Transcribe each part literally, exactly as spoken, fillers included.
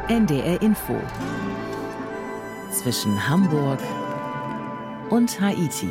N D R Info zwischen Hamburg und Haiti.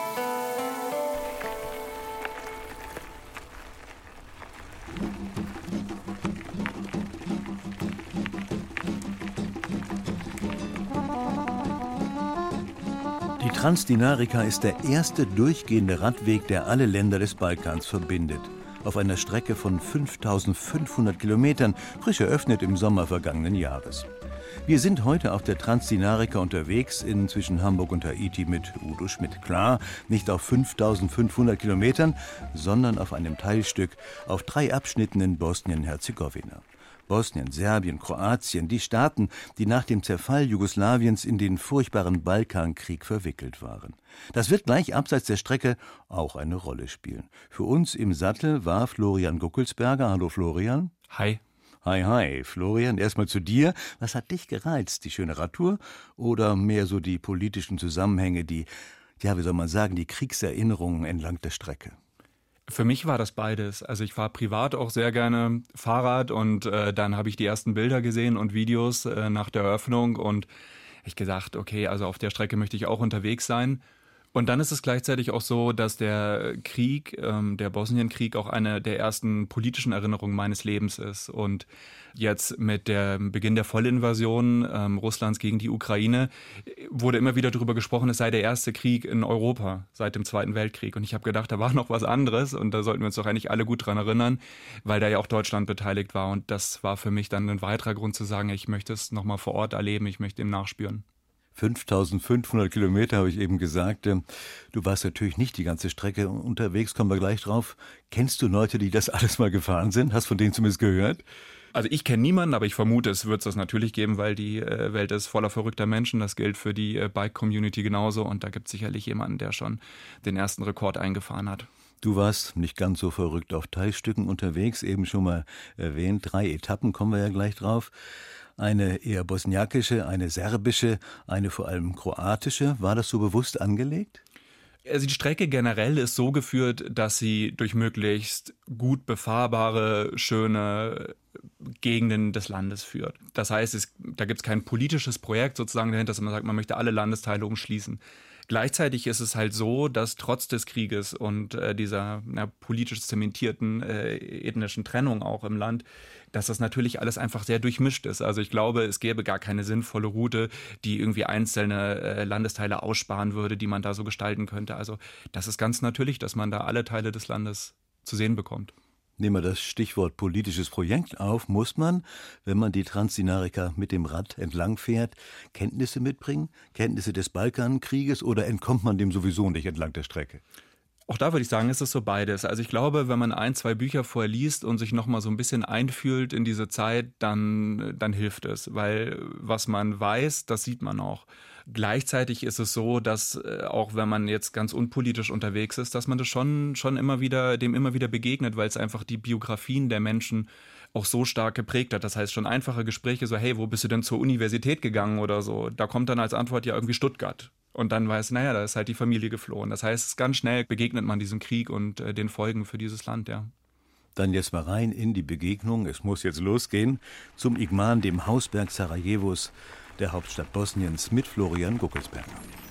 Die Transdinarica ist der erste durchgehende Radweg, der alle Länder des Balkans verbindet. Auf einer Strecke von fünftausendfünfhundert Kilometern, frisch eröffnet im Sommer vergangenen Jahres. Wir sind heute auf der Transdinarica unterwegs in zwischen Hamburg und Haiti mit Udo Schmidt. Klar, nicht auf fünftausendfünfhundert Kilometern, sondern auf einem Teilstück auf drei Abschnitten in Bosnien-Herzegowina. Bosnien, Serbien, Kroatien, die Staaten, die nach dem Zerfall Jugoslawiens in den furchtbaren Balkankrieg verwickelt waren. Das wird gleich abseits der Strecke auch eine Rolle spielen. Für uns im Sattel war Florian Guckelsberger. Hallo Florian. Hi. Hi, hi. Florian, erstmal zu dir. Was hat dich gereizt? Die schöne Radtour oder mehr so die politischen Zusammenhänge, die, ja, wie soll man sagen, die Kriegserinnerungen entlang der Strecke? Für mich war das beides. Also ich fahre privat auch sehr gerne Fahrrad und äh, dann habe ich die ersten Bilder gesehen und Videos äh, nach der Eröffnung und ich gesagt, okay, also auf der Strecke möchte ich auch unterwegs sein. Und dann ist es gleichzeitig auch so, dass der Krieg, ähm, der Bosnienkrieg auch eine der ersten politischen Erinnerungen meines Lebens ist. Und jetzt mit dem Beginn der Vollinvasion ähm, Russlands gegen die Ukraine wurde immer wieder darüber gesprochen, es sei der erste Krieg in Europa seit dem Zweiten Weltkrieg. Und ich habe gedacht, da war noch was anderes und da sollten wir uns doch eigentlich alle gut dran erinnern, weil da ja auch Deutschland beteiligt war. Und das war für mich dann ein weiterer Grund zu sagen, ich möchte es nochmal vor Ort erleben, ich möchte ihm nachspüren. fünftausendfünfhundert Kilometer, habe ich eben gesagt. Du warst natürlich nicht die ganze Strecke unterwegs, kommen wir gleich drauf. Kennst du Leute, die das alles mal gefahren sind? Hast von denen zumindest gehört? Also ich kenne niemanden, aber ich vermute, es wird es das natürlich geben, weil die äh, Welt ist voller verrückter Menschen. Das gilt für die äh, Bike-Community genauso und da gibt es sicherlich jemanden, der schon den ersten Rekord eingefahren hat. Du warst nicht ganz so verrückt auf Teilstücken unterwegs, eben schon mal erwähnt. Drei Etappen, kommen wir ja gleich drauf. Eine eher bosniakische, eine serbische, eine vor allem kroatische. War das so bewusst angelegt? Also die Strecke generell ist so geführt, dass sie durch möglichst gut befahrbare, schöne Gegenden des Landes führt. Das heißt, es, da gibt es kein politisches Projekt sozusagen dahinter, dass man sagt, man möchte alle Landesteile umschließen. Gleichzeitig ist es halt so, dass trotz des Krieges und äh, dieser na, politisch zementierten äh, ethnischen Trennung auch im Land, dass das natürlich alles einfach sehr durchmischt ist. Also ich glaube, es gäbe gar keine sinnvolle Route, die irgendwie einzelne äh, Landesteile aussparen würde, die man da so gestalten könnte. Also das ist ganz natürlich, dass man da alle Teile des Landes zu sehen bekommt. Nehmen wir das Stichwort politisches Projekt auf, muss man, wenn man die Transdinarica mit dem Rad entlang fährt, Kenntnisse mitbringen, Kenntnisse des Balkankrieges oder entkommt man dem sowieso nicht entlang der Strecke? Auch da würde ich sagen, ist es so beides. Also ich glaube, wenn man ein, zwei Bücher vorher liest und sich nochmal so ein bisschen einfühlt in diese Zeit, dann, dann hilft es. Weil was man weiß, das sieht man auch. Gleichzeitig ist es so, dass äh, auch wenn man jetzt ganz unpolitisch unterwegs ist, dass man das schon, schon immer wieder, dem immer wieder begegnet, weil es einfach die Biografien der Menschen auch so stark geprägt hat. Das heißt, schon einfache Gespräche so, hey, wo bist du denn zur Universität gegangen oder so? Da kommt dann als Antwort ja irgendwie Stuttgart. Und dann weiß, naja, da ist halt die Familie geflohen. Das heißt, ganz schnell begegnet man diesem Krieg und äh, den Folgen für dieses Land, ja. Dann jetzt mal rein in die Begegnung. Es muss jetzt losgehen zum Igman, dem Hausberg Sarajevos, der Hauptstadt Bosniens, mit Florian Guckelsberger.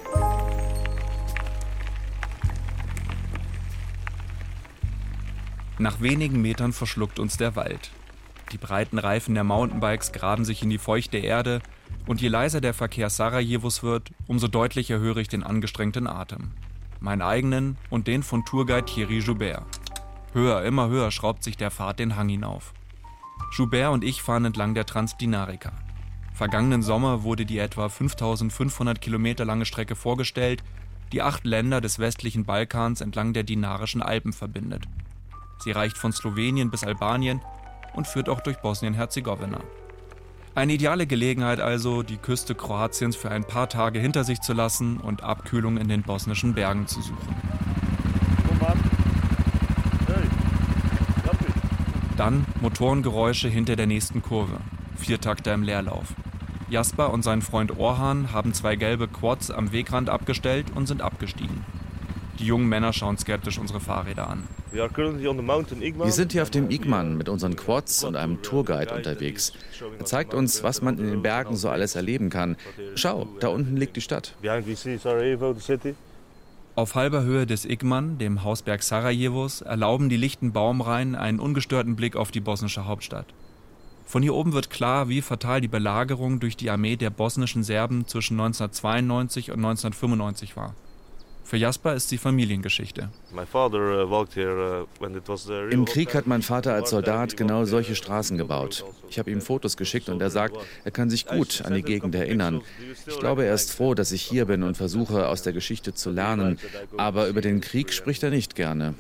Nach wenigen Metern verschluckt uns der Wald. Die breiten Reifen der Mountainbikes graben sich in die feuchte Erde und je leiser der Verkehr Sarajevos wird, umso deutlicher höre ich den angestrengten Atem. Meinen eigenen und den von Tourguide Thierry Joubert. Höher, immer höher schraubt sich der Pfad den Hang hinauf. Joubert und ich fahren entlang der Transdinarica. Vergangenen Sommer wurde die etwa fünftausendfünfhundert Kilometer lange Strecke vorgestellt, die acht Länder des westlichen Balkans entlang der Dinarischen Alpen verbindet. Sie reicht von Slowenien bis Albanien und führt auch durch Bosnien-Herzegowina. Eine ideale Gelegenheit also, die Küste Kroatiens für ein paar Tage hinter sich zu lassen und Abkühlung in den bosnischen Bergen zu suchen. Dann Motorengeräusche hinter der nächsten Kurve. Viertakter im Leerlauf. Jasper und sein Freund Orhan haben zwei gelbe Quads am Wegrand abgestellt und sind abgestiegen. Die jungen Männer schauen skeptisch unsere Fahrräder an. Wir sind hier auf dem Igman mit unseren Quads und einem Tourguide unterwegs. Er zeigt uns, was man in den Bergen so alles erleben kann. Schau, da unten liegt die Stadt. Auf halber Höhe des Igman, dem Hausberg Sarajevos, erlauben die lichten Baumreihen einen ungestörten Blick auf die bosnische Hauptstadt. Von hier oben wird klar, wie fatal die Belagerung durch die Armee der bosnischen Serben zwischen neunzehnhundertzweiundneunzig und neunzehnhundertfünfundneunzig war. Für Jasper ist sie Familiengeschichte. Im Krieg hat mein Vater als Soldat genau solche Straßen gebaut. Ich habe ihm Fotos geschickt und er sagt, er kann sich gut an die Gegend erinnern. Ich glaube, er ist froh, dass ich hier bin und versuche, aus der Geschichte zu lernen. Aber über den Krieg spricht er nicht gerne.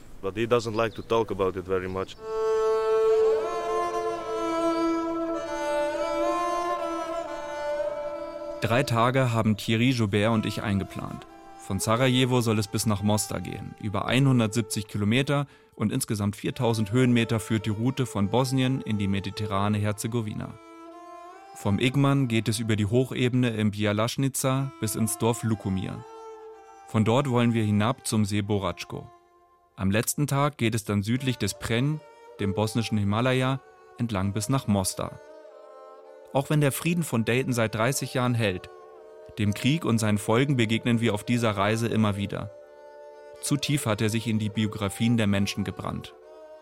Drei Tage haben Thierry, Joubert und ich eingeplant. Von Sarajevo soll es bis nach Mostar gehen. Über hundertsiebzig Kilometer und insgesamt viertausend Höhenmeter führt die Route von Bosnien in die mediterrane Herzegowina. Vom Igman geht es über die Hochebene im Bjelašnica bis ins Dorf Lukomir. Von dort wollen wir hinab zum See Boračko. Am letzten Tag geht es dann südlich des Prenj, dem bosnischen Himalaya, entlang bis nach Mostar. Auch wenn der Frieden von Dayton seit dreißig Jahren hält, dem Krieg und seinen Folgen begegnen wir auf dieser Reise immer wieder. Zu tief hat er sich in die Biografien der Menschen gebrannt.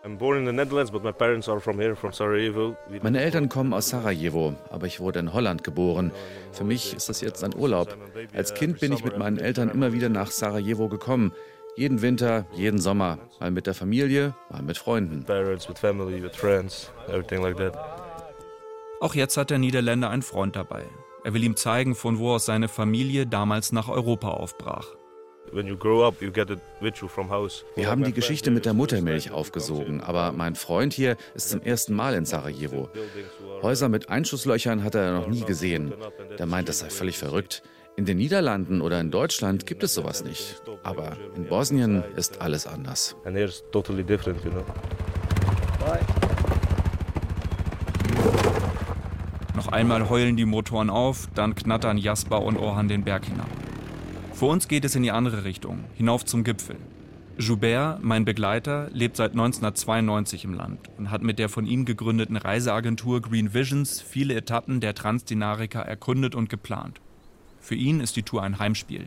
Meine Eltern kommen aus Sarajevo, aber ich wurde in Holland geboren. Für mich ist das jetzt ein Urlaub. Als Kind bin ich mit meinen Eltern immer wieder nach Sarajevo gekommen. Jeden Winter, jeden Sommer. Mal mit der Familie, mal mit Freunden. Auch jetzt hat der Niederländer einen Freund dabei. Er will ihm zeigen, von wo aus seine Familie damals nach Europa aufbrach. Wir haben die Geschichte mit der Muttermilch aufgesogen, aber mein Freund hier ist zum ersten Mal in Sarajevo. Häuser mit Einschusslöchern hat er noch nie gesehen. Der meint, das sei völlig verrückt. In den Niederlanden oder in Deutschland gibt es sowas nicht. Aber in Bosnien ist alles anders. Noch einmal heulen die Motoren auf, dann knattern Jasper und Orhan den Berg hinab. Für uns geht es in die andere Richtung, hinauf zum Gipfel. Joubert, mein Begleiter, lebt seit neunzehnhundertzweiundneunzig im Land und hat mit der von ihm gegründeten Reiseagentur Green Visions viele Etappen der Transdinarica erkundet und geplant. Für ihn ist die Tour ein Heimspiel.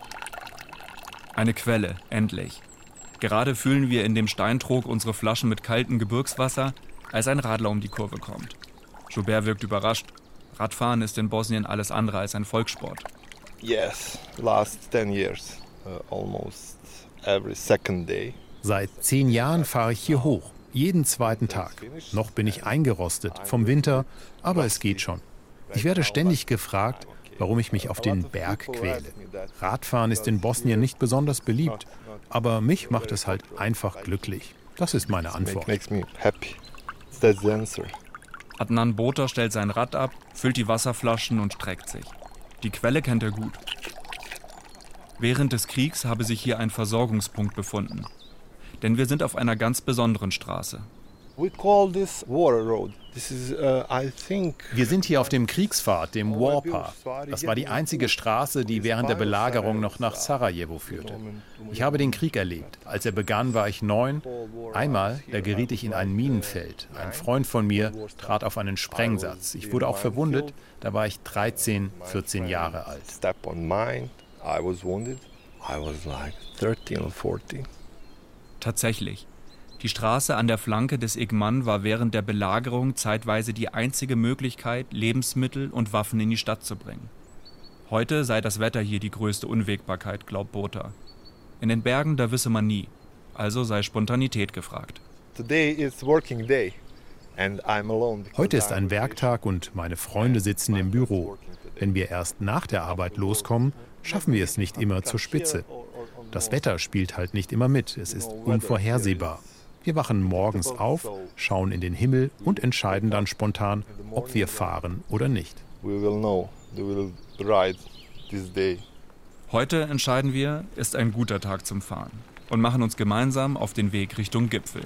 Eine Quelle, endlich. Gerade füllen wir in dem Steintrog unsere Flaschen mit kaltem Gebirgswasser, als ein Radler um die Kurve kommt. Joubert wirkt überrascht. Radfahren ist in Bosnien alles andere als ein Volkssport. Yes, last ten years, uh, almost every second day. Seit zehn Jahren fahre ich hier hoch, jeden zweiten Tag. Noch bin ich eingerostet vom Winter, aber es geht schon. Ich werde ständig gefragt, warum ich mich auf den Berg quäle. Radfahren ist in Bosnien nicht besonders beliebt, aber mich macht es halt einfach glücklich. Das ist meine Antwort. Makes me happy. That's the answer. Adnan Bota stellt sein Rad ab, füllt die Wasserflaschen und streckt sich. Die Quelle kennt er gut. Während des Kriegs habe sich hier ein Versorgungspunkt befunden. Denn wir sind auf einer ganz besonderen Straße. We call this War Road. This is, uh, I think, Wir sind hier auf dem Kriegspfad, dem Warpath. Das war die einzige Straße, die während der Belagerung noch nach Sarajevo führte. Ich habe den Krieg erlebt. Als er begann, war ich neun. Einmal, da geriet ich in ein Minenfeld. Ein Freund von mir trat auf einen Sprengsatz. Ich wurde auch verwundet. Da war ich dreizehn, vierzehn Jahre alt. Step on mine. I was wounded. I was like thirteen or fourteen. Tatsächlich. Die Straße an der Flanke des Igman war während der Belagerung zeitweise die einzige Möglichkeit, Lebensmittel und Waffen in die Stadt zu bringen. Heute sei das Wetter hier die größte Unwägbarkeit, glaubt Bota. In den Bergen, da wisse man nie. Also sei Spontanität gefragt. Today is working day and I'm alone. Heute ist ein Werktag und meine Freunde sitzen im Büro. Wenn wir erst nach der Arbeit loskommen, schaffen wir es nicht immer zur Spitze. Das Wetter spielt halt nicht immer mit, es ist unvorhersehbar. Wir wachen morgens auf, schauen in den Himmel und entscheiden dann spontan, ob wir fahren oder nicht. Heute entscheiden wir, ist ein guter Tag zum Fahren und machen uns gemeinsam auf den Weg Richtung Gipfel.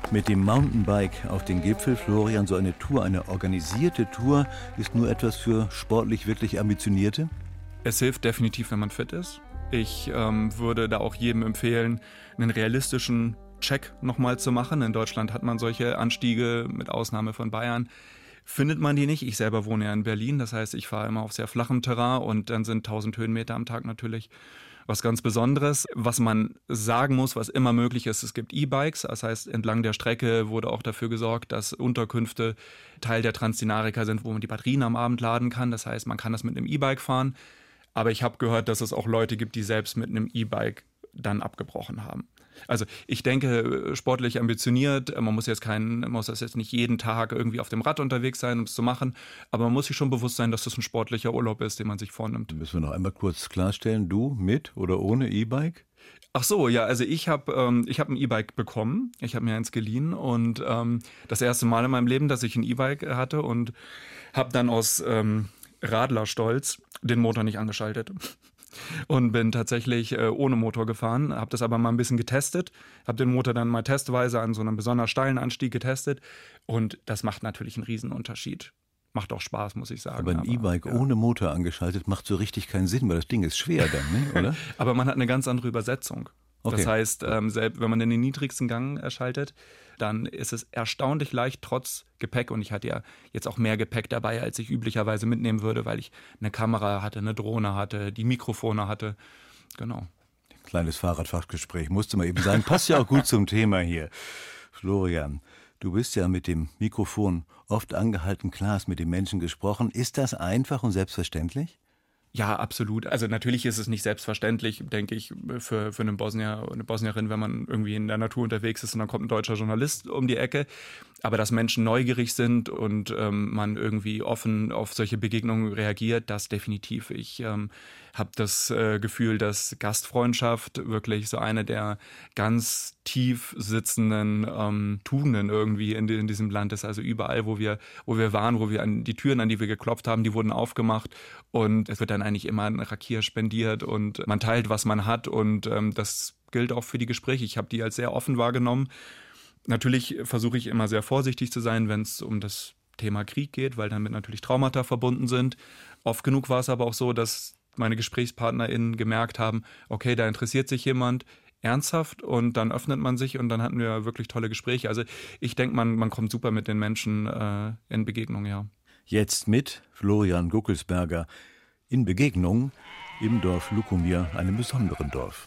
Mit dem Mountainbike auf den Gipfel, Florian, so eine Tour, eine organisierte Tour, ist nur etwas für sportlich wirklich Ambitionierte? Es hilft definitiv, wenn man fit ist. Ich ähm, würde da auch jedem empfehlen, einen realistischen Check nochmal zu machen. In Deutschland hat man solche Anstiege, mit Ausnahme von Bayern. Findet man die nicht. Ich selber wohne ja in Berlin, das heißt, ich fahre immer auf sehr flachem Terrain und dann sind tausend Höhenmeter am Tag natürlich was ganz Besonderes. Was man sagen muss, was immer möglich ist, es gibt E-Bikes. Das heißt, entlang der Strecke wurde auch dafür gesorgt, dass Unterkünfte Teil der Transdinarica sind, wo man die Batterien am Abend laden kann. Das heißt, man kann das mit einem E-Bike fahren. Aber ich habe gehört, dass es auch Leute gibt, die selbst mit einem E-Bike dann abgebrochen haben. Also ich denke, sportlich ambitioniert, man muss jetzt kein, man muss das jetzt nicht jeden Tag irgendwie auf dem Rad unterwegs sein, um es zu machen, aber man muss sich schon bewusst sein, dass das ein sportlicher Urlaub ist, den man sich vornimmt. Müssen wir noch einmal kurz klarstellen, du mit oder ohne E-Bike? Ach so, ja, also ich habe ähm, ich hab ein E-Bike bekommen, ich habe mir eins geliehen und ähm, das erste Mal in meinem Leben, dass ich ein E-Bike hatte und habe dann aus ähm, Radlerstolz den Motor nicht angeschaltet. Und bin tatsächlich äh, ohne Motor gefahren, habe das aber mal ein bisschen getestet, habe den Motor dann mal testweise an so einem besonders steilen Anstieg getestet und das macht natürlich einen Riesenunterschied. Macht auch Spaß, muss ich sagen. Aber ein E-Bike ja. ohne Motor angeschaltet macht so richtig keinen Sinn, weil das Ding ist schwer dann, ne? Oder? Aber man hat eine ganz andere Übersetzung. Okay. Das heißt, ähm, selbst wenn man den niedrigsten Gang erschaltet, dann ist es erstaunlich leicht trotz Gepäck. Und ich hatte ja jetzt auch mehr Gepäck dabei, als ich üblicherweise mitnehmen würde, weil ich eine Kamera hatte, eine Drohne hatte, die Mikrofone hatte. Genau. Kleines Fahrradfachgespräch musste mal eben sein. Passt ja auch gut zum Thema hier. Florian, du bist ja mit dem Mikrofon oft angehalten, klar, hast mit den Menschen gesprochen. Ist das einfach und selbstverständlich? Ja, absolut. Also natürlich ist es nicht selbstverständlich, denke ich, für, für einen Bosnier oder eine Bosnierin, wenn man irgendwie in der Natur unterwegs ist und dann kommt ein deutscher Journalist um die Ecke. Aber dass Menschen neugierig sind und ähm, man irgendwie offen auf solche Begegnungen reagiert, das definitiv. Ich ähm, habe das äh, Gefühl, dass Gastfreundschaft wirklich so eine der ganz tief sitzenden ähm, Tugenden irgendwie in, in diesem Land ist. Also überall, wo wir, wo wir waren, wo wir an die Türen, an die wir geklopft haben, die wurden aufgemacht und es wird dann eigentlich immer ein Rakier spendiert und man teilt, was man hat und ähm, das gilt auch für die Gespräche. Ich habe die als sehr offen wahrgenommen. Natürlich versuche ich immer sehr vorsichtig zu sein, wenn es um das Thema Krieg geht, weil damit natürlich Traumata verbunden sind. Oft genug war es aber auch so, dass meine GesprächspartnerInnen gemerkt haben, okay, da interessiert sich jemand ernsthaft und dann öffnet man sich und dann hatten wir wirklich tolle Gespräche. Also ich denke, man, man kommt super mit den Menschen äh, in Begegnung, ja. Jetzt mit Florian Guckelsberger in Begegnung im Dorf Lukomir, einem besonderen Dorf.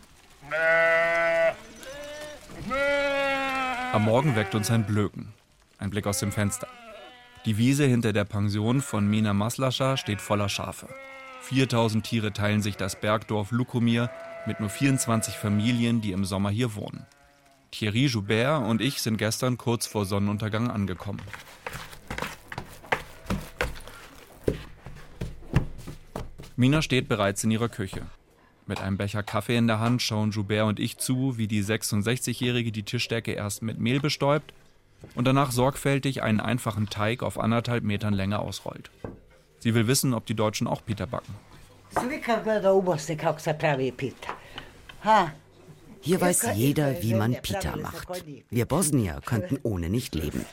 Am Morgen weckt uns ein Blöken, ein Blick aus dem Fenster. Die Wiese hinter der Pension von Mina Maslascha steht voller Schafe. viertausend Tiere teilen sich das Bergdorf Lukomir mit nur vierundzwanzig Familien, die im Sommer hier wohnen. Thierry Joubert und ich sind gestern kurz vor Sonnenuntergang angekommen. Mina steht bereits in ihrer Küche. Mit einem Becher Kaffee in der Hand schauen Joubert und ich zu, wie die sechsundsechzigjährige die Tischdecke erst mit Mehl bestäubt und danach sorgfältig einen einfachen Teig auf anderthalb Metern Länge ausrollt. Sie will wissen, ob die Deutschen auch Pita backen. Hier weiß jeder, wie man Pita macht. Wir Bosnier könnten ohne nicht leben.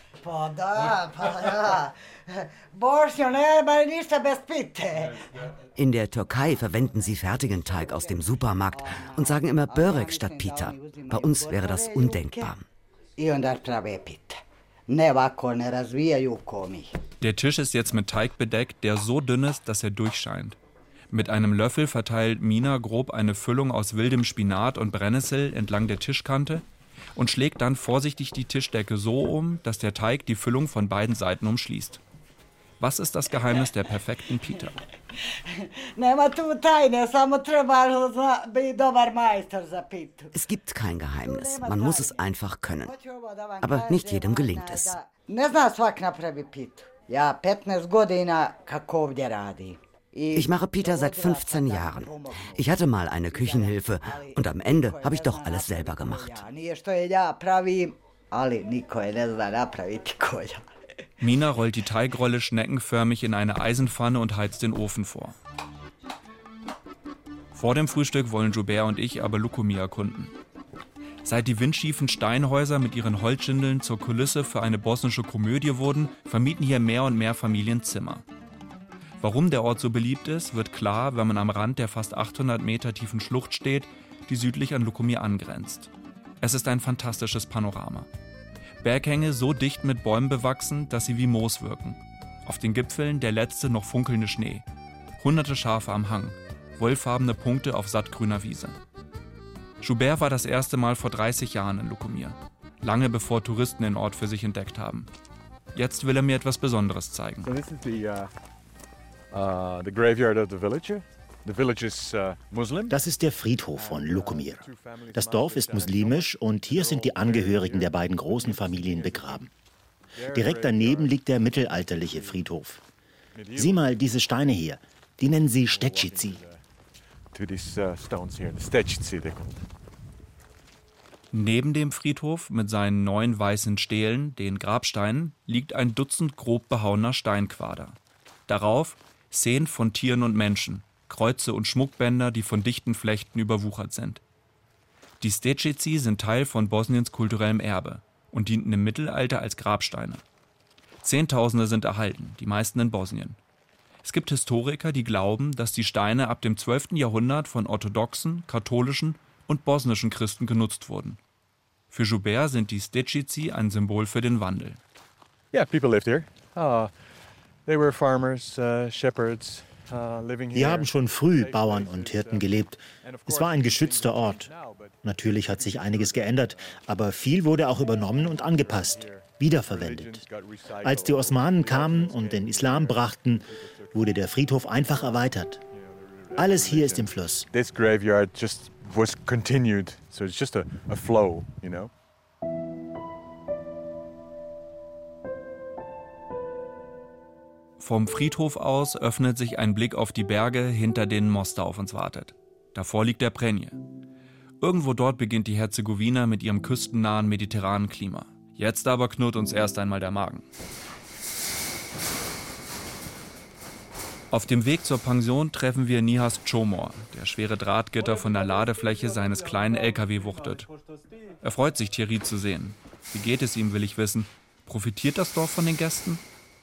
In der Türkei verwenden sie fertigen Teig aus dem Supermarkt und sagen immer Börek statt Pita. Bei uns wäre das undenkbar. Der Tisch ist jetzt mit Teig bedeckt, der so dünn ist, dass er durchscheint. Mit einem Löffel verteilt Mina grob eine Füllung aus wildem Spinat und Brennnessel entlang der Tischkante und schlägt dann vorsichtig die Tischdecke so um, dass der Teig die Füllung von beiden Seiten umschließt. Was ist das Geheimnis der perfekten Pita? Es gibt kein Geheimnis, man muss es einfach können. Aber nicht jedem gelingt es. Ich mache Pita seit fünfzehn Jahren. Ich hatte mal eine Küchenhilfe und am Ende habe ich doch alles selber gemacht. Mina rollt die Teigrolle schneckenförmig in eine Eisenpfanne und heizt den Ofen vor. Vor dem Frühstück wollen Joubert und ich aber Lukomir erkunden. Seit die windschiefen Steinhäuser mit ihren Holzschindeln zur Kulisse für eine bosnische Komödie wurden, vermieten hier mehr und mehr Familien Zimmer. Warum der Ort so beliebt ist, wird klar, wenn man am Rand der fast achthundert Meter tiefen Schlucht steht, die südlich an Lukomir angrenzt. Es ist ein fantastisches Panorama. Berghänge so dicht mit Bäumen bewachsen, dass sie wie Moos wirken. Auf den Gipfeln der letzte noch funkelnde Schnee. Hunderte Schafe am Hang, wollfarbene Punkte auf sattgrüner Wiese. Joubert war das erste Mal vor dreißig Jahren in Lukomir, lange bevor Touristen den Ort für sich entdeckt haben. Jetzt will er mir etwas Besonderes zeigen. So this is the, uh, uh, the graveyard of the village. The village is, uh, Muslim. Das ist der Friedhof von Lukomir. Das Dorf ist muslimisch und hier sind die Angehörigen der beiden großen Familien begraben. Direkt daneben liegt der mittelalterliche Friedhof. Sieh mal diese Steine hier, die nennen sie Stečnici. Neben dem Friedhof mit seinen neun weißen Stelen, den Grabsteinen, liegt ein Dutzend grob behauener Steinquader. Darauf Szenen von Tieren und Menschen, Kreuze und Schmuckbänder, die von dichten Flechten überwuchert sind. Die Stečnici sind Teil von Bosniens kulturellem Erbe und dienten im Mittelalter als Grabsteine. Zehntausende sind erhalten, die meisten in Bosnien. Es gibt Historiker, die glauben, dass die Steine ab dem zwölften Jahrhundert von orthodoxen, katholischen und bosnischen Christen genutzt wurden. Für Joubert sind die Stečnici ein Symbol für den Wandel. Yeah, people lived here. Uh, they were farmers, uh, shepherds. Hier haben schon früh Bauern und Hirten gelebt. Es war ein geschützter Ort. Natürlich hat sich einiges geändert, aber viel wurde auch übernommen und angepasst, wiederverwendet. Als die Osmanen kamen und den Islam brachten, wurde der Friedhof einfach erweitert. Alles hier ist im Fluss. This graveyard just was continued, so it's just a, a flow, you know. Vom Friedhof aus öffnet sich ein Blick auf die Berge, hinter denen Mostar auf uns wartet. Davor liegt der Prenje. Irgendwo dort beginnt die Herzegowina mit ihrem küstennahen mediterranen Klima. Jetzt aber knurrt uns erst einmal der Magen. Auf dem Weg zur Pension treffen wir Nihas Čomor, der schwere Drahtgitter von der Ladefläche seines kleinen L K W wuchtet. Er freut sich, Thierry zu sehen. Wie geht es ihm, will ich wissen. Profitiert das Dorf von den Gästen?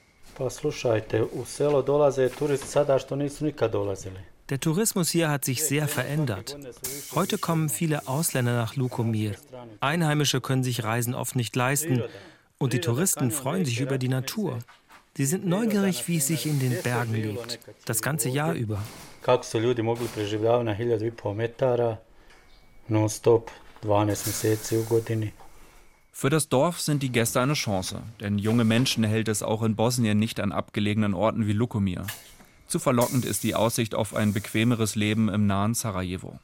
Der Tourismus hier hat sich sehr verändert. Heute kommen viele Ausländer nach Lukomir. Einheimische können sich Reisen oft nicht leisten. Und die Touristen freuen sich über die Natur. Sie sind neugierig, wie es sich in den Bergen lebt. Das ganze Jahr über. Für das Dorf sind die Gäste eine Chance, denn junge Menschen hält es auch in Bosnien nicht an abgelegenen Orten wie Lukomir. Zu verlockend ist die Aussicht auf ein bequemeres Leben im nahen Sarajevo.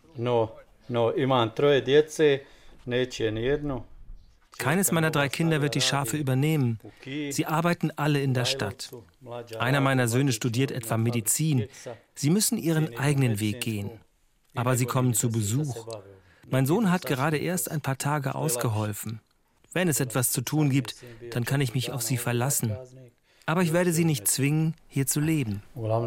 Keines meiner drei Kinder wird die Schafe übernehmen. Sie arbeiten alle in der Stadt. Einer meiner Söhne studiert etwa Medizin. Sie müssen ihren eigenen Weg gehen. Aber sie kommen zu Besuch. Mein Sohn hat gerade erst ein paar Tage ausgeholfen. Wenn es etwas zu tun gibt, dann kann ich mich auf sie verlassen. Aber ich werde sie nicht zwingen, hier zu leben.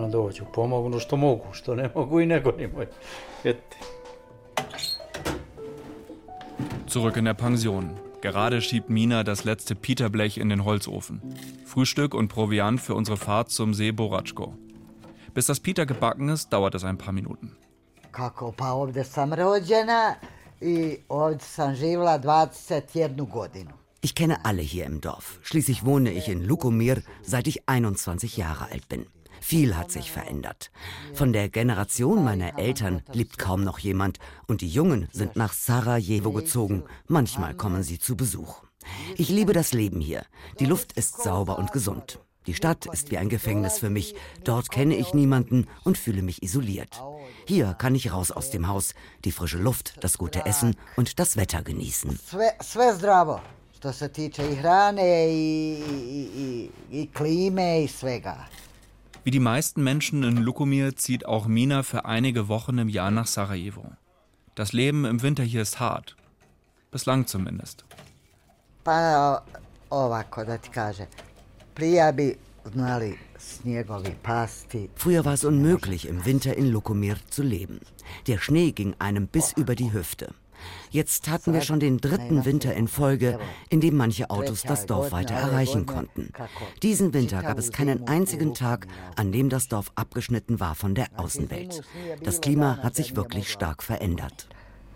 Zurück in der Pension. Gerade schiebt Mina das letzte Piterblech in den Holzofen. Frühstück und Proviant für unsere Fahrt zum See Boračko. Bis das Pita gebacken ist, dauert es ein paar Minuten. Kako, pa ovdje sam rođena I ovdje sam živjela dvadeset jednu godinu. Ich kenne alle hier im Dorf. Schließlich wohne ich in Lukomir, seit ich einundzwanzig Jahre alt bin. Viel hat sich verändert. Von der Generation meiner Eltern lebt kaum noch jemand und die Jungen sind nach Sarajevo gezogen. Manchmal kommen sie zu Besuch. Ich liebe das Leben hier. Die Luft ist sauber und gesund. Die Stadt ist wie ein Gefängnis für mich. Dort kenne ich niemanden und fühle mich isoliert. Hier kann ich raus aus dem Haus, die frische Luft, das gute Essen und das Wetter genießen. Sve, sve zdravo, što se tiče I hrane I, I, I klime I svega. Wie die meisten Menschen in Lukomir zieht auch Mina für einige Wochen im Jahr nach Sarajevo. Das Leben im Winter hier ist hart. Bislang zumindest. Pa ovako da ti kaže, prije bi znali snjegovi pasti. Früher war es unmöglich, im Winter in Lukomir zu leben. Der Schnee ging einem bis über die Hüfte. Jetzt hatten wir schon den dritten Winter in Folge, in dem manche Autos das Dorf weiter erreichen konnten. Diesen Winter gab es keinen einzigen Tag, an dem das Dorf abgeschnitten war von der Außenwelt. Das Klima hat sich wirklich stark verändert.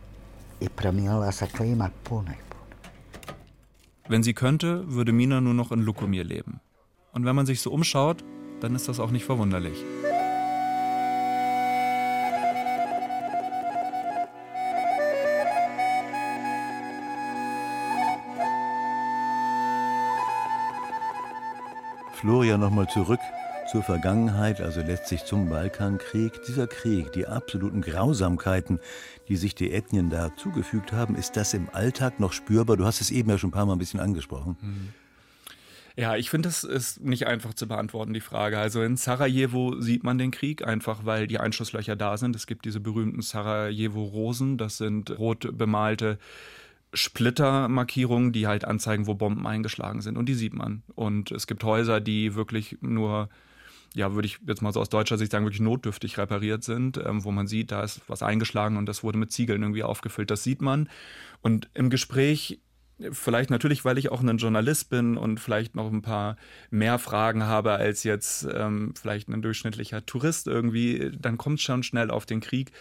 Wenn sie könnte, würde Mina nur noch in Lukomir leben. Und wenn man sich so umschaut, dann ist das auch nicht verwunderlich. Florian, nochmal zurück zur Vergangenheit, also letztlich zum Balkankrieg. Dieser Krieg, die absoluten Grausamkeiten, die sich die Ethnien da zugefügt haben, ist das im Alltag noch spürbar? Du hast es eben ja schon ein paar Mal ein bisschen angesprochen. Ja, ich finde, das ist nicht einfach zu beantworten, die Frage. Also in Sarajevo sieht man den Krieg, einfach weil die Einschusslöcher da sind. Es gibt diese berühmten Sarajevo-Rosen, das sind rot bemalte Splittermarkierungen, die halt anzeigen, wo Bomben eingeschlagen sind. Und die sieht man. Und es gibt Häuser, die wirklich nur, ja, würde ich jetzt mal so aus deutscher Sicht sagen, wirklich notdürftig repariert sind, ähm, wo man sieht, da ist was eingeschlagen und das wurde mit Ziegeln irgendwie aufgefüllt. Das sieht man. Und im Gespräch, vielleicht natürlich, weil ich auch ein Journalist bin und vielleicht noch ein paar mehr Fragen habe als jetzt ähm, vielleicht ein durchschnittlicher Tourist irgendwie, dann kommt es schon schnell auf den Krieg.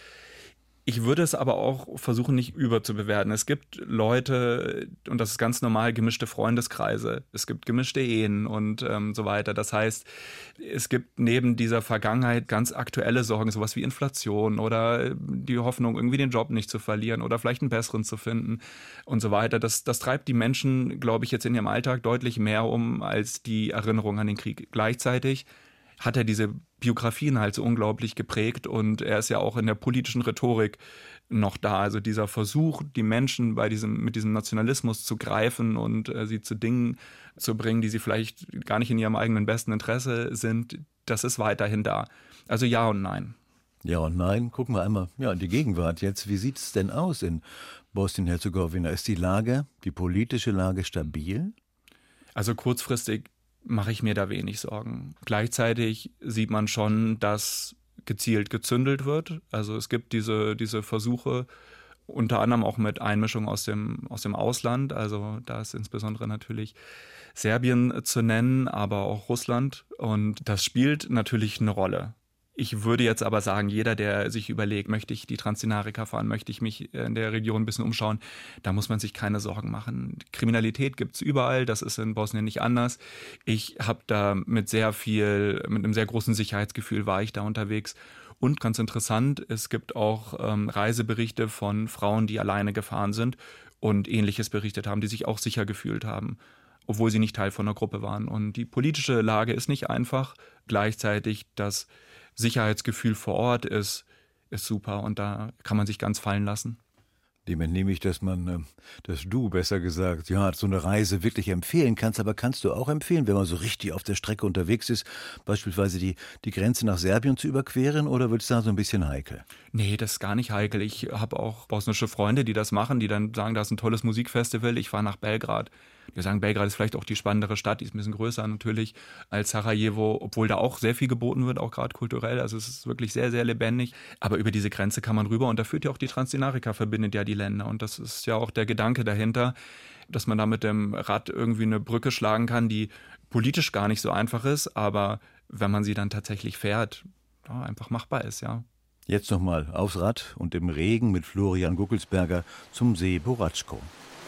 Ich würde es aber auch versuchen, nicht überzubewerten. Es gibt Leute, und das ist ganz normal, gemischte Freundeskreise. Es gibt gemischte Ehen und ähm, so weiter. Das heißt, es gibt neben dieser Vergangenheit ganz aktuelle Sorgen, sowas wie Inflation oder die Hoffnung, irgendwie den Job nicht zu verlieren oder vielleicht einen besseren zu finden und so weiter. Das, das treibt die Menschen, glaube ich, jetzt in ihrem Alltag deutlich mehr um als die Erinnerung an den Krieg. Gleichzeitig hat er diese Biografien halt so unglaublich geprägt und er ist ja auch in der politischen Rhetorik noch da. Also dieser Versuch, die Menschen bei diesem, mit diesem Nationalismus zu greifen und äh, sie zu Dingen zu bringen, die sie vielleicht gar nicht in ihrem eigenen besten Interesse sind, das ist weiterhin da. Also ja und nein. Ja und nein. Gucken wir einmal ja, in die Gegenwart jetzt. Wie sieht es denn aus in Bosnien-Herzegowina? Ist die Lage, die politische Lage stabil? Also kurzfristig mache ich mir da wenig Sorgen. Gleichzeitig sieht man schon, dass gezielt gezündelt wird. Also es gibt diese, diese Versuche, unter anderem auch mit Einmischung aus dem, aus dem Ausland. Also da ist insbesondere natürlich Serbien zu nennen, aber auch Russland. Und das spielt natürlich eine Rolle. Ich würde jetzt aber sagen, jeder, der sich überlegt, möchte ich die Transdinarika fahren, möchte ich mich in der Region ein bisschen umschauen, da muss man sich keine Sorgen machen. Kriminalität gibt es überall, das ist in Bosnien nicht anders. Ich habe da mit sehr viel, mit einem sehr großen Sicherheitsgefühl war ich da unterwegs. Und ganz interessant, es gibt auch ähm, Reiseberichte von Frauen, die alleine gefahren sind und Ähnliches berichtet haben, die sich auch sicher gefühlt haben, obwohl sie nicht Teil von einer Gruppe waren. Und die politische Lage ist nicht einfach. Gleichzeitig das Sicherheitsgefühl vor Ort ist, ist super und da kann man sich ganz fallen lassen. Dem entnehme ich, dass man, dass du besser gesagt, ja, so eine Reise wirklich empfehlen kannst, aber kannst du auch empfehlen, wenn man so richtig auf der Strecke unterwegs ist, beispielsweise die, die Grenze nach Serbien zu überqueren, oder wird es da so ein bisschen heikel? Nee, das ist gar nicht heikel. Ich habe auch bosnische Freunde, die das machen, die dann sagen, da ist ein tolles Musikfestival, ich fahre nach Belgrad. Wir sagen, Belgrad ist vielleicht auch die spannendere Stadt, die ist ein bisschen größer natürlich als Sarajevo, obwohl da auch sehr viel geboten wird, auch gerade kulturell. Also es ist wirklich sehr, sehr lebendig. Aber über diese Grenze kann man rüber und da führt ja auch die Transdinarika, verbindet ja die Länder. Und das ist ja auch der Gedanke dahinter, dass man da mit dem Rad irgendwie eine Brücke schlagen kann, die politisch gar nicht so einfach ist, aber wenn man sie dann tatsächlich fährt, ja, einfach machbar ist, ja. Jetzt nochmal aufs Rad und im Regen mit Florian Guckelsberger zum See Boratschko.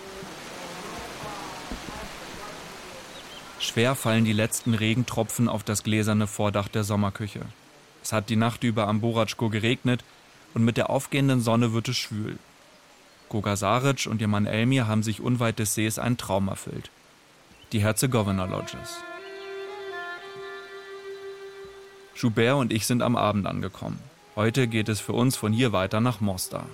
Schwer fallen die letzten Regentropfen auf das gläserne Vordach der Sommerküche. Es hat die Nacht über am Boratschko geregnet und mit der aufgehenden Sonne wird es schwül. Goga Saric und ihr Mann Elmir haben sich unweit des Sees einen Traum erfüllt. Die Herzegovina Lodges. Joubert und ich sind am Abend angekommen. Heute geht es für uns von hier weiter nach Mostar.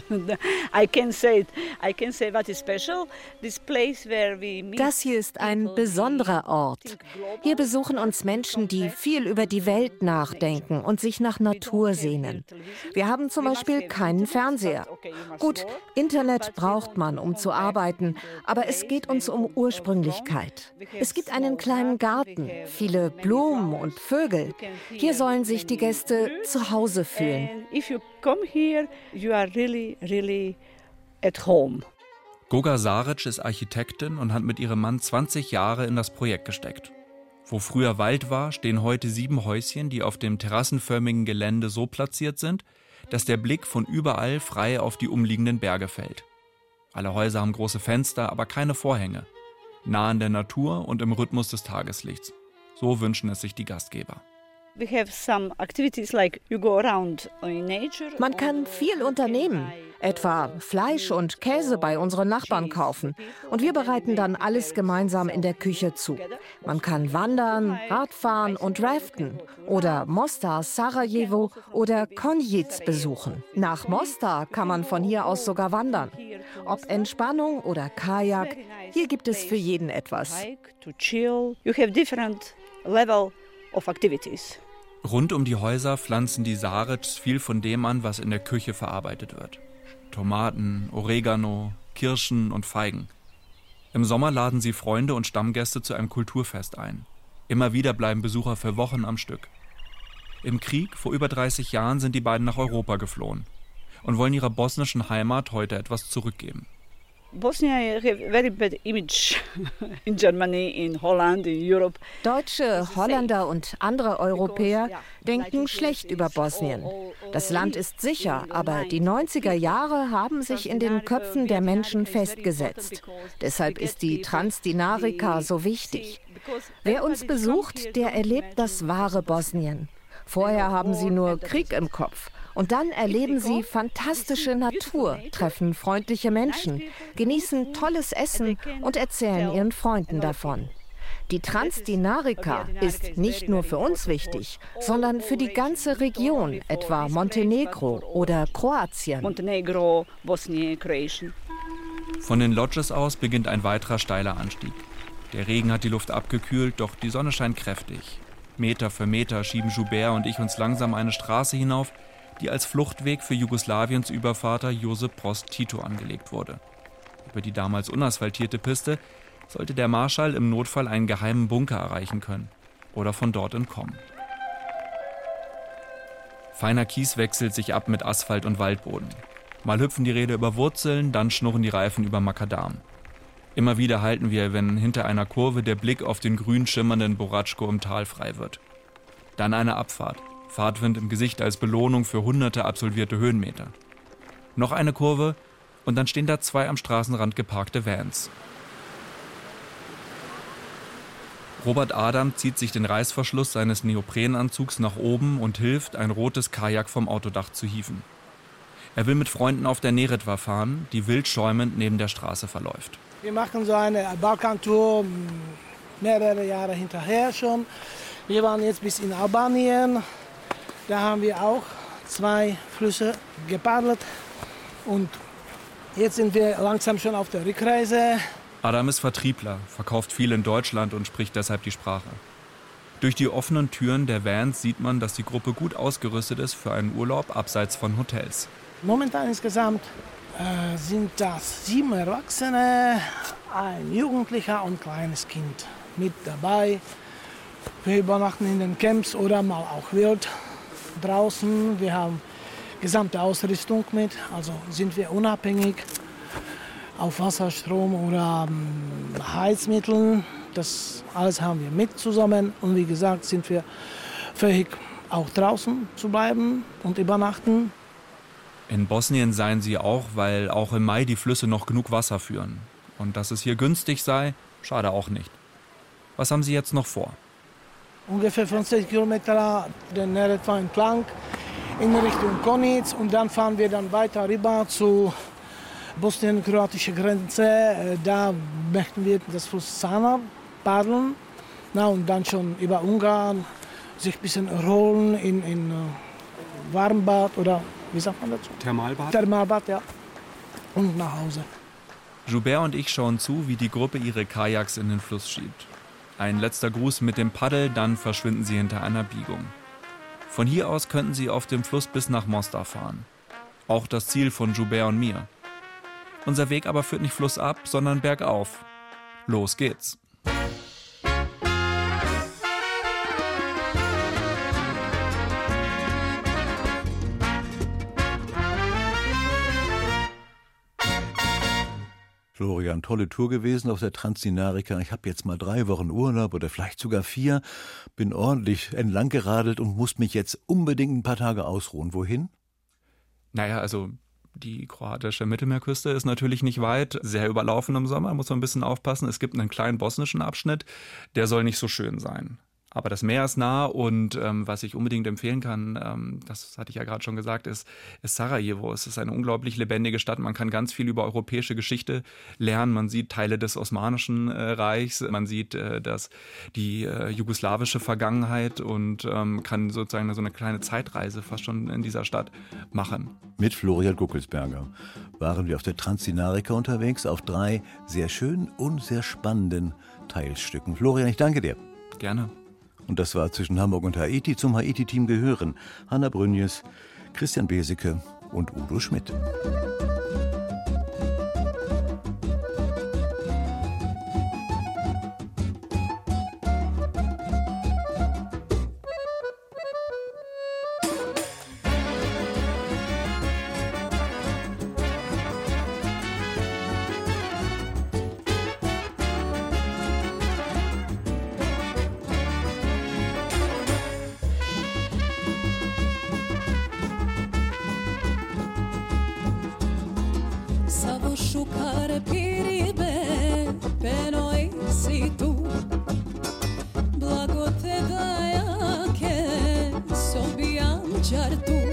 Das hier ist ein besonderer Ort. Hier besuchen uns Menschen, die viel über die Welt nachdenken und sich nach Natur sehnen. Wir haben zum Beispiel keinen Fernseher. Gut, Internet braucht man, um zu arbeiten, aber es geht uns um Ursprünglichkeit. Es gibt einen kleinen Garten, viele Blumen und Vögel. Hier sollen sich die Gäste zu Hause fühlen. Come here, you are really, really at home. Goga Saric ist Architektin und hat mit ihrem Mann zwanzig Jahre in das Projekt gesteckt. Wo früher Wald war, stehen heute sieben Häuschen, die auf dem terrassenförmigen Gelände so platziert sind, dass der Blick von überall frei auf die umliegenden Berge fällt. Alle Häuser haben große Fenster, aber keine Vorhänge. Nah an der Natur und im Rhythmus des Tageslichts. So wünschen es sich die Gastgeber. Man kann viel unternehmen, etwa Fleisch und Käse bei unseren Nachbarn kaufen. Und wir bereiten dann alles gemeinsam in der Küche zu. Man kann wandern, Radfahren und raften oder Mostar, Sarajevo oder Konjic besuchen. Nach Mostar kann man von hier aus sogar wandern. Ob Entspannung oder Kajak, hier gibt es für jeden etwas. Rund um die Häuser pflanzen die Sarics viel von dem an, was in der Küche verarbeitet wird. Tomaten, Oregano, Kirschen und Feigen. Im Sommer laden sie Freunde und Stammgäste zu einem Kulturfest ein. Immer wieder bleiben Besucher für Wochen am Stück. Im Krieg vor über dreißig Jahren sind die beiden nach Europa geflohen und wollen ihrer bosnischen Heimat heute etwas zurückgeben. Bosnia have very bad image in Germany, in Holland, in Europe. Deutsche, Holländer und andere Europäer denken schlecht über Bosnien. Das Land ist sicher, aber die neunziger Jahre haben sich in den Köpfen der Menschen festgesetzt. Deshalb ist die Transdinarica so wichtig. Wer uns besucht, der erlebt das wahre Bosnien. Vorher haben sie nur Krieg im Kopf. Und dann erleben sie fantastische Natur, treffen freundliche Menschen, genießen tolles Essen und erzählen ihren Freunden davon. Die Transdinarica ist nicht nur für uns wichtig, sondern für die ganze Region, etwa Montenegro oder Kroatien. Von den Lodges aus beginnt ein weiterer steiler Anstieg. Der Regen hat die Luft abgekühlt, doch die Sonne scheint kräftig. Meter für Meter schieben Joubert und ich uns langsam eine Straße hinauf, die als Fluchtweg für Jugoslawiens Übervater Josip Broz Tito angelegt wurde. Über die damals unasphaltierte Piste sollte der Marschall im Notfall einen geheimen Bunker erreichen können oder von dort entkommen. Feiner Kies wechselt sich ab mit Asphalt und Waldboden. Mal hüpfen die Räder über Wurzeln, dann schnurren die Reifen über Makadam. Immer wieder halten wir, wenn hinter einer Kurve der Blick auf den grün schimmernden Boratschko im Tal frei wird. Dann eine Abfahrt. Fahrtwind im Gesicht als Belohnung für hunderte absolvierte Höhenmeter. Noch eine Kurve und dann stehen da zwei am Straßenrand geparkte Vans. Robert Adam zieht sich den Reißverschluss seines Neoprenanzugs nach oben und hilft, ein rotes Kajak vom Autodach zu hieven. Er will mit Freunden auf der Neretva fahren, die wild schäumend neben der Straße verläuft. Wir machen so eine Balkantour mehrere Jahre hinterher schon. Wir waren jetzt bis in Albanien. Da haben wir auch zwei Flüsse gepaddelt und jetzt sind wir langsam schon auf der Rückreise. Adam ist Vertriebler, verkauft viel in Deutschland und spricht deshalb die Sprache. Durch die offenen Türen der Vans sieht man, dass die Gruppe gut ausgerüstet ist für einen Urlaub abseits von Hotels. Momentan insgesamt äh, sind das sieben Erwachsene, ein Jugendlicher und ein kleines Kind mit dabei. Wir übernachten in den Camps oder mal auch wild draußen. Wir haben gesamte Ausrüstung mit, also sind wir unabhängig auf Wasserstrom oder ähm, Heizmitteln. Das alles haben wir mit zusammen und wie gesagt sind wir fähig, auch draußen zu bleiben und übernachten. In Bosnien seien sie auch, weil auch im Mai die Flüsse noch genug Wasser führen. Und dass es hier günstig sei, schade auch nicht. Was haben Sie jetzt noch vor? Ungefähr fünfzig Kilometer den Neretva entlang in Richtung Konjic und dann fahren wir dann weiter rüber zur bosnien-kroatischen Grenze. Da möchten wir das Fluss Sana paddeln. Na, und dann schon über Ungarn sich ein bisschen erholen in, in Warmbad oder wie sagt man dazu? Thermalbad. Thermalbad, ja. Und nach Hause. Joubert und ich schauen zu, wie die Gruppe ihre Kajaks in den Fluss schiebt. Ein letzter Gruß mit dem Paddel, dann verschwinden sie hinter einer Biegung. Von hier aus könnten sie auf dem Fluss bis nach Mostar fahren. Auch das Ziel von Joubert und mir. Unser Weg aber führt nicht flussab, sondern bergauf. Los geht's. Florian, tolle Tour gewesen auf der Transdinarica. Ich habe jetzt mal drei Wochen Urlaub oder vielleicht sogar vier. Bin ordentlich entlang geradelt und muss mich jetzt unbedingt ein paar Tage ausruhen. Wohin? Naja, also die kroatische Mittelmeerküste ist natürlich nicht weit, sehr überlaufen im Sommer, muss man ein bisschen aufpassen. Es gibt einen kleinen bosnischen Abschnitt, der soll nicht so schön sein. Aber das Meer ist nah und ähm, was ich unbedingt empfehlen kann, ähm, das hatte ich ja gerade schon gesagt, ist, ist Sarajevo. Es ist eine unglaublich lebendige Stadt. Man kann ganz viel über europäische Geschichte lernen. Man sieht Teile des Osmanischen äh, Reichs, man sieht äh, das, die äh, jugoslawische Vergangenheit und ähm, kann sozusagen so eine kleine Zeitreise fast schon in dieser Stadt machen. Mit Florian Guckelsberger waren wir auf der Transdinarica unterwegs auf drei sehr schönen und sehr spannenden Teilstücken. Florian, ich danke dir. Gerne. Und das war Zwischen Hamburg und Haiti. Zum Haiti-Team gehören Hanna Brünjes, Christian Beseke und Udo Schmidt. Sciare piribe, pe noi si tu. Blago te daja che sobiam čartu.